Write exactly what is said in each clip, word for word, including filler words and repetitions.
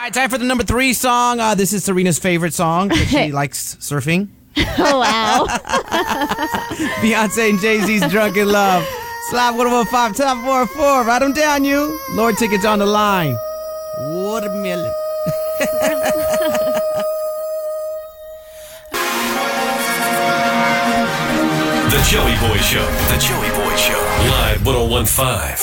right, time for the number three song. Uh, this is Serena's favorite song. She likes surfing. Oh, wow. Beyonce and Jay-Z's Drunk in Love. Slap one oh one five, top four oh four. Write them down, you. Lord tickets on the line. Watermelon. The Joey Boy Show. The Joey Boy Show. Live one oh one five.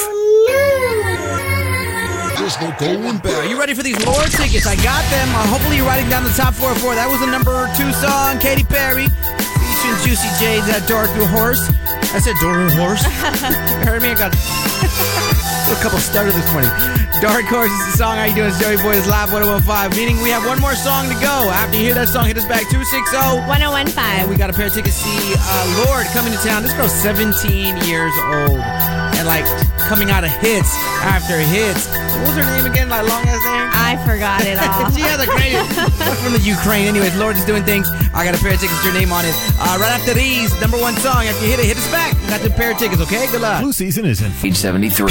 There's no going back. Are you ready for these Lord tickets? I got them. Uh, hopefully you're writing down the top four oh four. That was the number two song, Katy Perry, featuring Juicy J's at Dark Horse. I said Dark Horse. You heard me? I got a couple started this morning. Dark Horse is the song. How you doing? It's Joey Boy. It's Live one oh one five. Meaning we have one more song to go. After you hear that song, hit us back two six zero one oh one five. And we got a pair of tickets to see uh, Lord coming to town. This girl's seventeen years old. And like coming out of hits after hits. What was her name again? Like long ass name? I forgot it all. She has a great one from the Ukraine. Anyways, Lord is doing things. I got a pair of tickets with your name on it. Uh, right after these, number one song. After you hit it, hit us back. We got the pair of tickets, okay? Good luck. Blue Season is in Age seventy-three.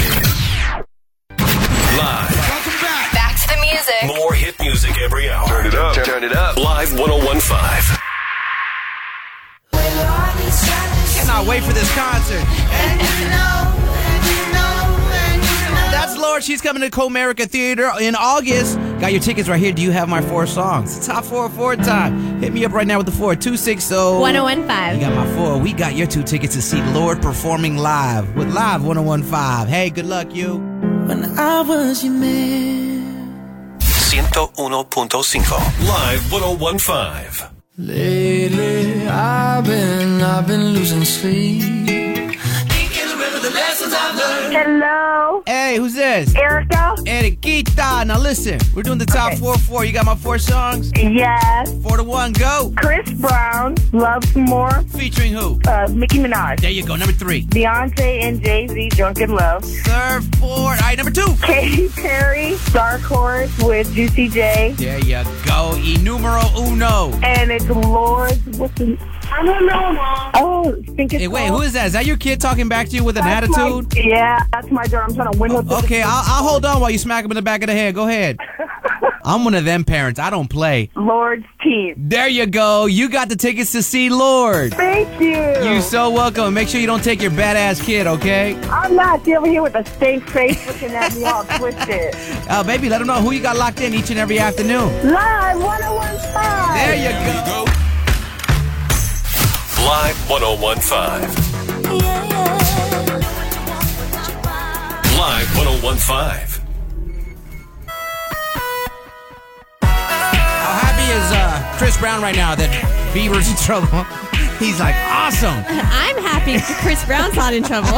Live. Welcome back. Back to the music. More hit music every hour. Turn it up. Turn it up. Live one oh one five. Cannot wait for this concert. And you know, and you know, and you know. That's Lord. She's coming to Comerica Theater in August. Got your tickets right here. Do you have my four songs? It's top four oh four time. Hit me up right now with the four. two six zero one oh one five. You got my four. We got your two tickets to see Lord performing live with Live one oh one five. Hey, good luck, you. When I was your man. one oh one point five. Live one oh one five. Lately, I've been, I've been losing sleep. Hello, Hey, who's this? Erica? Eriquita. Now listen, we're doing the top Okay. four four. You got my four songs? Yes. Four to one, go. Chris Brown, Love Some More, Featuring who? uh, Nicki Minaj. There you go, number three. Beyonce and Jay-Z, Drunk in Love. Surfboard. All right, number two. Katy Perry, Dark Horse with Juicy J. There you go. E numero uno. And it's Lord, what's the... I don't know, Mom. Oh, I think it's Hey, wait, called- who is that? Is that your kid talking back to you with an That's my- attitude? yeah, that's my daughter. I'm trying to win with the... Okay, I'll, I'll hold on while you smack him in the back of the head. Go ahead. I'm one of them parents. I don't play. Lord's team. There you go. You got the tickets to see Lord. Thank you. You're so welcome. Make sure you don't take your badass kid, okay? I'm not over here with a stank face looking at me all twisted. Uh, baby, let them know who you got locked in each and every afternoon. Live one oh one five. There you go. Live one oh one five. Live one oh one five. How happy is uh, Chris Brown right now that Bieber's in trouble? He's like, awesome. I'm happy Chris Brown's not in trouble.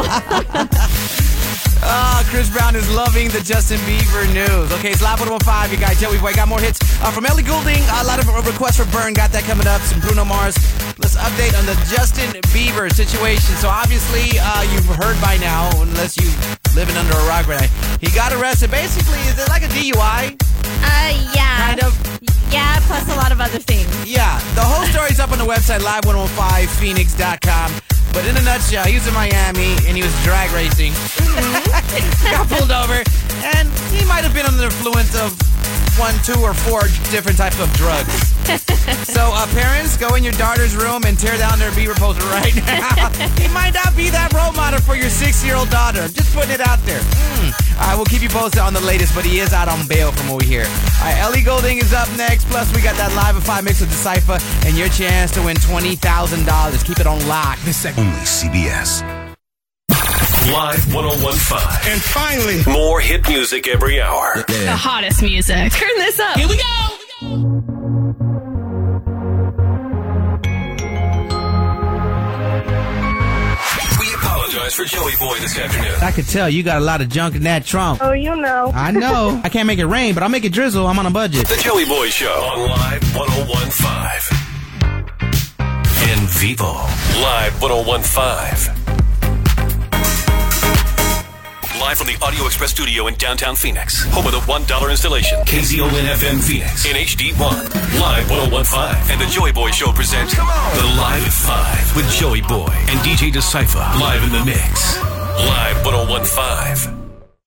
Ah, Chris Brown is loving the Justin Bieber news. Okay, it's Live one oh one five. You guys, Joey Boy got more hits uh, from Ellie Goulding. A lot of requests for Burn. Got that coming up. Some Bruno Mars. Let's update on the Justin Bieber situation. So obviously, uh, you've heard by now, unless you living under a rock right now, he got arrested. Basically, is it like a D U I? Uh, yeah. Kind of. Yeah, plus a lot of other things. Yeah, the whole story's up on the website, live one oh five phoenix dot com. But in a nutshell, he was in Miami and he was drag racing. He got pulled over, and he might have been under the influence of one, two, or four different types of drugs. So, uh, parents, go in your daughter's room and tear down their Bieber poster right now. He might not be that role model for your six-year-old daughter. I'm just putting it out there. Mm. All right, we'll keep you posted on the latest, but he is out on bail from what we hear. All right, Ellie Goulding is up next. Plus, we got that Live at five mix with Decipher and your chance to win twenty thousand dollars. Keep it on lock. this segment. Only C B S. Live one oh one five. And finally, More hit music every hour. The hottest music. Turn this up. Here we go. We apologize for Joey Boy this afternoon. I could tell you got a lot of junk in that trunk. Oh, you know. I know. I can't make it rain, but I'll make it drizzle. I'm on a budget. The Joey Boy Show on Live one oh one five. In Vivo. Live one oh one five. Live from the Audio Express studio in downtown Phoenix. Home of the one dollar installation. K Z O N F M Phoenix. In H D one. Live one oh one five. And the Joey Boy Show present the Live at five with Joey Boy and D J Decipher. Live in the mix. Live one oh one five.